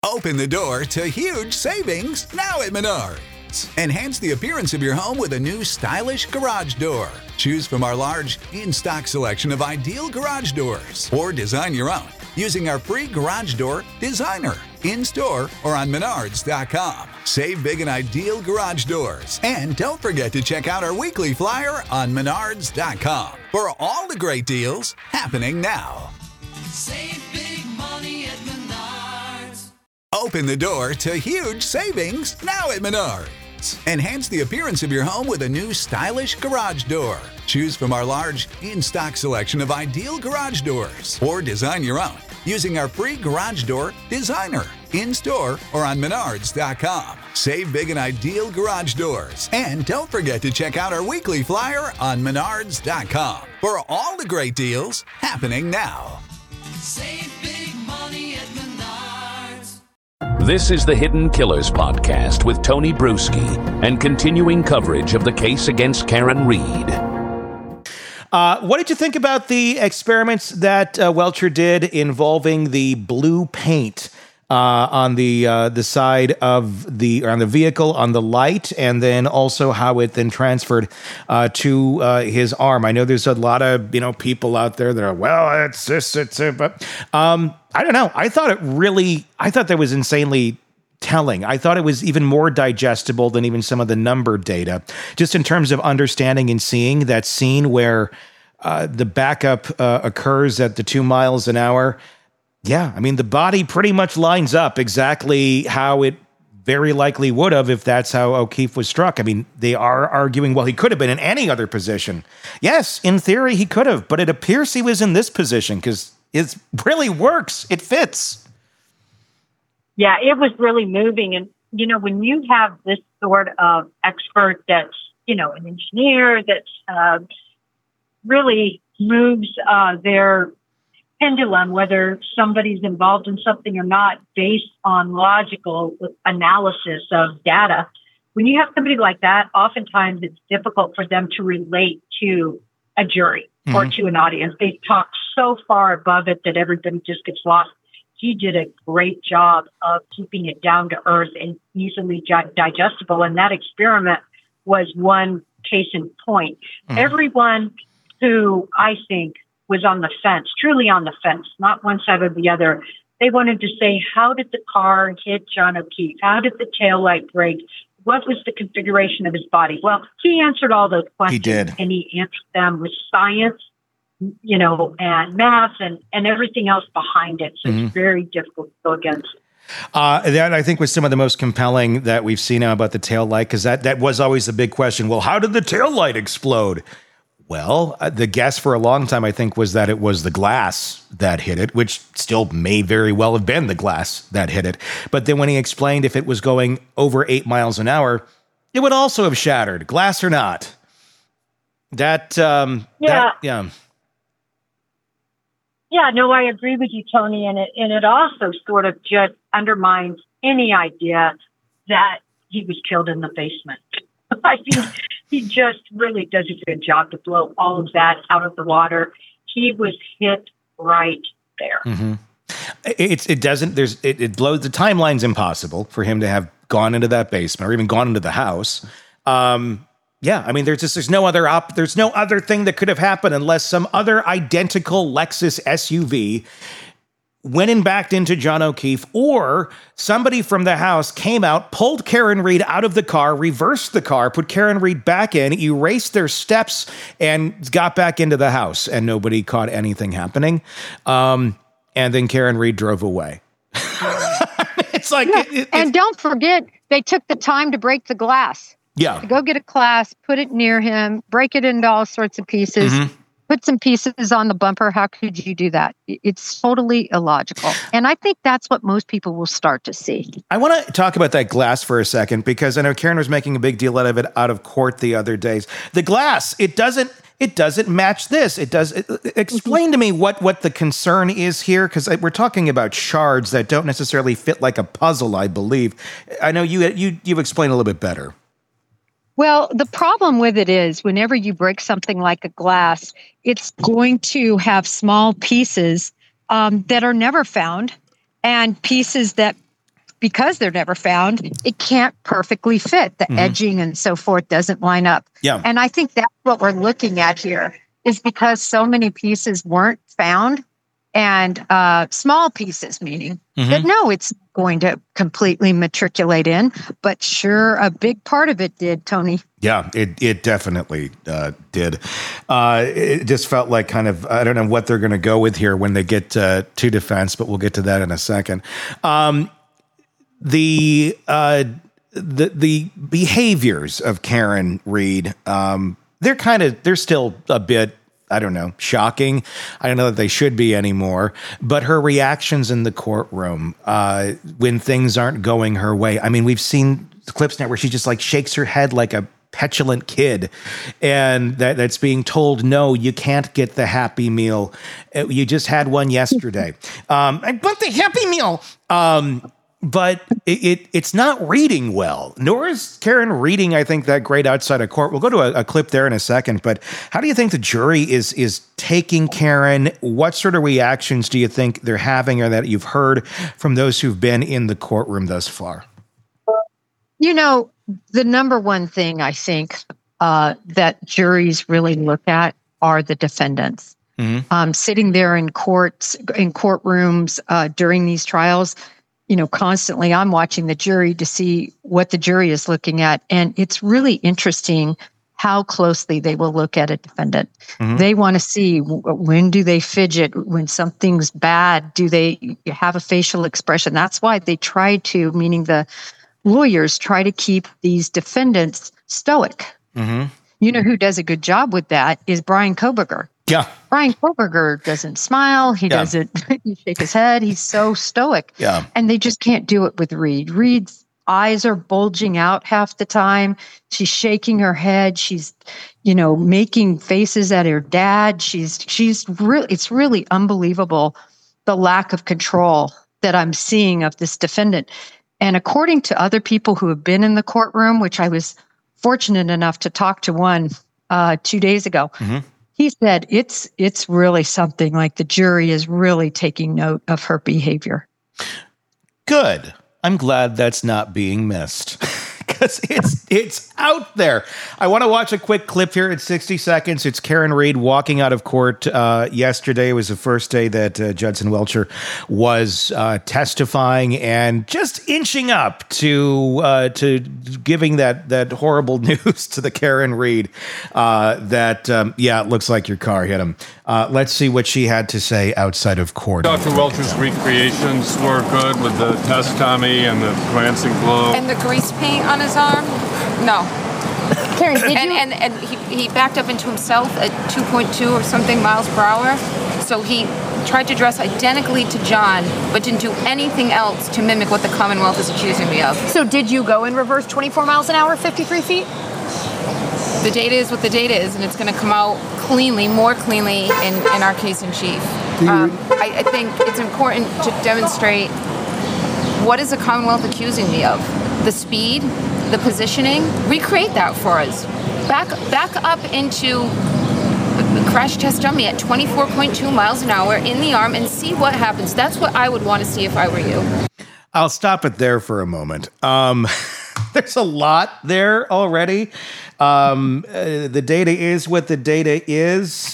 Open the door to huge savings now at Menards. Enhance the appearance of your home with a new stylish garage door. Choose from our large, in-stock selection of ideal garage doors, or design your own using our free Garage Door Designer in-store or on Menards.com. Save big in ideal garage doors. And don't forget to check out our weekly flyer on Menards.com for all the great deals happening now. Save big money at Menards. Open the door to huge savings now at Menards. Enhance the appearance of your home with a new stylish garage door. Choose from our large, in-stock selection of ideal garage doors, or design your own using our free Garage Door Designer in-store or on Menards.com. Save big in ideal garage doors. And don't forget to check out our weekly flyer on Menards.com for all the great deals happening now. Save big money at Menards. This is the Hidden Killers podcast with Tony Bruschi and continuing coverage of the case against Karen Read. What did you think about the experiments that Welcher did involving the blue paint on the side of on the vehicle, on the light, and then also how it then transferred to his arm? I know there's a lot of people out there that are, well, it's this, it's it, but I don't know. I thought that was insanely telling. I thought it was even more digestible than even some of the number data, just in terms of understanding and seeing that scene where the backup occurs at the 2 miles an hour. Yeah, I mean, the body pretty much lines up exactly how it very likely would have if that's how O'Keefe was struck. I mean, they are arguing, well, he could have been in any other position. Yes, in theory, he could have, but it appears he was in this position because it really works. It fits. Yeah, it was really moving. And, when you have this sort of expert that's, an engineer that really moves their pendulum, whether somebody's involved in something or not, based on logical analysis of data. When you have somebody like that, oftentimes it's difficult for them to relate to a jury or to an audience. They talk so far above it that everybody just gets lost. He did a great job of keeping it down to earth and easily digestible. And that experiment was one case in point. Everyone who I think was on the fence, truly on the fence, not one side or the other, they wanted to say, how did the car hit John O'Keefe? How did the taillight break? What was the configuration of his body? Well, he answered all those questions. He did. And he answered them with science, and math and everything else behind it. So it's very difficult to go against. That I think was some of the most compelling that we've seen now about the taillight, because that was always the big question. Well, how did the taillight explode? Well, the guess for a long time, I think, was that it was the glass that hit it, which still may very well have been the glass that hit it. But then when he explained if it was going over 8 miles an hour, it would also have shattered, glass or not. Yeah, no, I agree with you, Tony. And it also sort of just undermines any idea that he was killed in the basement. I mean, he just really does a good job to blow all of that out of the water. He was hit right there. It blows, the timeline's impossible for him to have gone into that basement or even gone into the house. Yeah, I mean, there's no other thing that could have happened unless some other identical Lexus SUV went and backed into John O'Keefe, or somebody from the house came out, pulled Karen Read out of the car, reversed the car, put Karen Read back in, erased their steps, and got back into the house, and nobody caught anything happening. And then Karen Read drove away. It's like, and don't forget, they took the time to break the glass. Yeah. To go get a glass, put it near him, break it into all sorts of pieces. Put some pieces on the bumper. How could you do that? It's totally illogical. And I think that's what most people will start to see. I want to talk about that glass for a second, because I know Karen was making a big deal out of it out of court the other days. The glass, it doesn't match this. Explain to me what the concern is here, because we're talking about shards that don't necessarily fit like a puzzle, I believe. I know you've explained a little bit better. Well, the problem with it is whenever you break something like a glass, it's going to have small pieces that are never found, and pieces that because they're never found, it can't perfectly fit. The edging and so forth doesn't line up. Yeah. And I think that's what we're looking at here, is because so many pieces weren't found, and small pieces, meaning that no, it's going to completely matriculate in, but sure, a big part of it did, Tony. Yeah, it definitely did. It just felt like kind of, I don't know what they're going to go with here when they get to defense, but we'll get to that in a second. The behaviors of Karen Read, they're still a bit, I don't know, shocking. I don't know that they should be anymore, but her reactions in the courtroom when things aren't going her way. I mean, we've seen clips now where she just like shakes her head like a petulant kid, and that's being told, no, you can't get the Happy Meal. You just had one yesterday. I want the Happy Meal. But it's not reading well, nor is Karen reading, I think, that great outside of court. We'll go to a clip there in a second, but how do you think the jury is taking Karen? What sort of reactions do you think they're having, or that you've heard from those who've been in the courtroom thus far? You know, the number one thing I think that juries really look at are the defendants. Sitting there in courtrooms during these trials, you know, constantly I'm watching the jury to see what the jury is looking at. And it's really interesting how closely they will look at a defendant. They want to see, when do they fidget? When something's bad, do they have a facial expression? That's why they try to, meaning the lawyers try to keep these defendants stoic. You know who does a good job with that is Brian Kohberger. Yeah. Brian Kohberger doesn't smile. He doesn't shake his head. He's so stoic. Yeah. And they just can't do it with Read. Read's eyes are bulging out half the time. She's shaking her head. She's, you know, making faces at her dad. She's really, it's really unbelievable, the lack of control that I'm seeing of this defendant. And according to other people who have been in the courtroom, which I was fortunate enough to talk to one 2 days ago, he said it's really something, like the jury is really taking note of her behavior. Good. I'm glad that's not being missed, because it's out there. I want to watch a quick clip here at 60 seconds. It's Karen Read walking out of court yesterday. It was the first day that Judson Welcher was testifying, and just inching up to giving that horrible news to the Karen Read that it looks like your car hit him. Let's see what she had to say outside of court. Dr. Welcher's recreations were good with the test Tommy and the glancing glow. And the grease paint on his arm? No. Karen, did you? And he backed up into himself at 2.2 or something miles per hour. So he tried to dress identically to John, but didn't do anything else to mimic what the Commonwealth is accusing me of. So did you go in reverse 24 miles an hour, 53 feet? The data is what the data is, and it's going to come out cleanly, more cleanly in our case in chief. I think it's important to demonstrate, what is the Commonwealth accusing me of? The speed, the positioning, recreate that for us. Back up into crash test dummy at 24.2 miles an hour in the arm and see what happens. That's what I would want to see if I were you. I'll stop it there for a moment. There's a lot there already. The data is what the data is.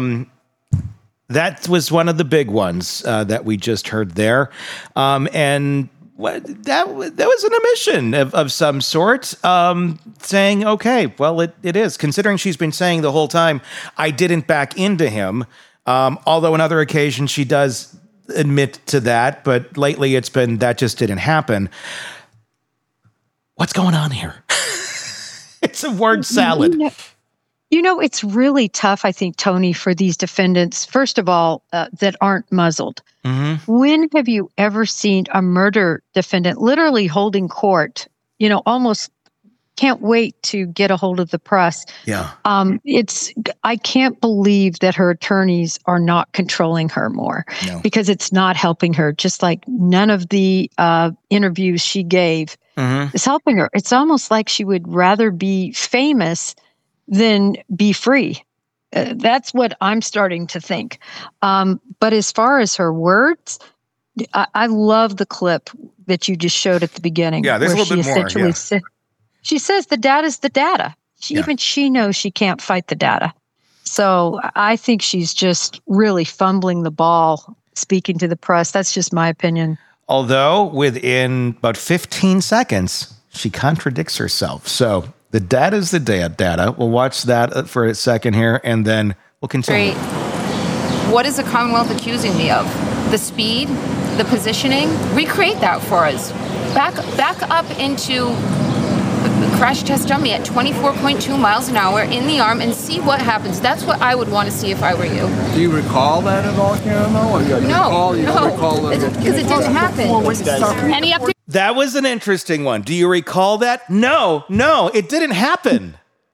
That was one of the big ones that we just heard there. And that was an admission of some sort, saying, okay, well, it is. Considering she's been saying the whole time, I didn't back into him. Although on other occasions she does admit to that, but lately it's been, that just didn't happen. What's going on here? It's a word salad. You know, it's really tough, I think, Tony, for these defendants, first of all, that aren't muzzled. When have you ever seen a murder defendant literally holding court, you know, almost can't wait to get a hold of the press? Yeah. I can't believe that her attorneys are not controlling her more, because it's not helping her, just like none of the interviews she gave is helping her. It's almost like she would rather be famous than be free. That's what I'm starting to think. But as far as her words, I love the clip that you just showed at the beginning. Yeah, there's a where little bit more, essentially yeah. She says the data's the data. Even she knows she can't fight the data. So I think she's just really fumbling the ball speaking to the press. That's just my opinion. Although within about 15 seconds, she contradicts herself. So the data is the data. We'll watch that for a second here, and then we'll continue. Great. What is the Commonwealth accusing me of? The speed, the positioning? Recreate that for us. Back up into crash test dummy at 24.2 miles an hour in the arm and see what happens. That's what I would want to see if I were you. Do you recall that at all, Karen? No, because it didn't happen. Any update? That was an interesting one. Do you recall that? No, it didn't happen.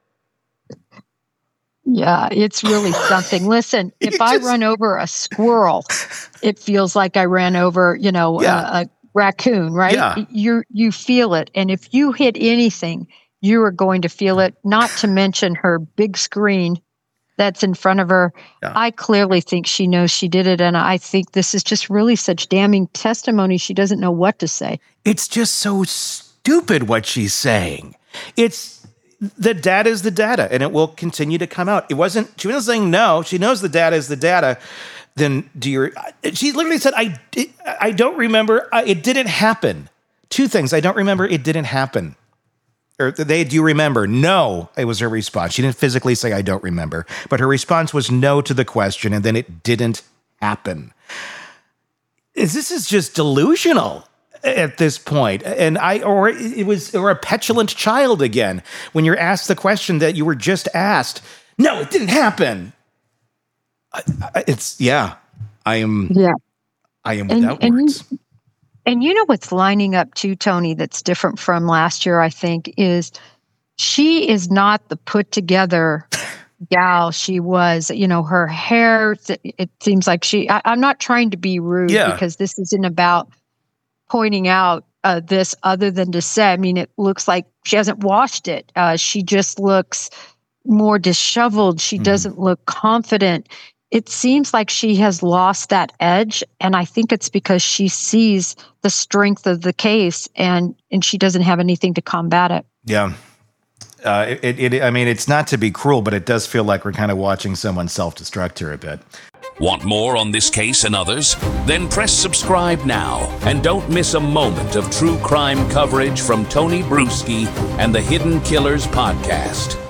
Yeah, it's really something. Listen, if I run over a squirrel, it feels like I ran over, a raccoon, right? Yeah. You feel it. And if you hit anything, you are going to feel it, not to mention her big screen that's in front of her. Yeah. I clearly think she knows she did it. And I think this is just really such damning testimony. She doesn't know what to say. It's just so stupid what she's saying. The data is the data, and it will continue to come out. She wasn't saying no. She knows the data is the data. Then she literally said, I don't remember. It didn't happen. Two things. I don't remember. It didn't happen. Or do you remember? No, it was her response. She didn't physically say, I don't remember. But her response was no to the question, and then it didn't happen. This is just delusional at this point. Or a petulant child again. When you're asked the question that you were just asked, no, it didn't happen. I am without words. And you know what's lining up too, Tony, that's different from last year, I think, is she is not the put together gal she was. Her hair, it seems like I'm not trying to be rude because this isn't about pointing out this other than to say, it looks like she hasn't washed it. She just looks more disheveled. She doesn't look confident. It seems like she has lost that edge, and I think it's because she sees the strength of the case, and she doesn't have anything to combat it. Yeah. It's not to be cruel, but it does feel like we're kind of watching someone self-destruct here a bit. Want more on this case and others? Then press subscribe now and don't miss a moment of true crime coverage from Tony Bruschi and the Hidden Killers podcast.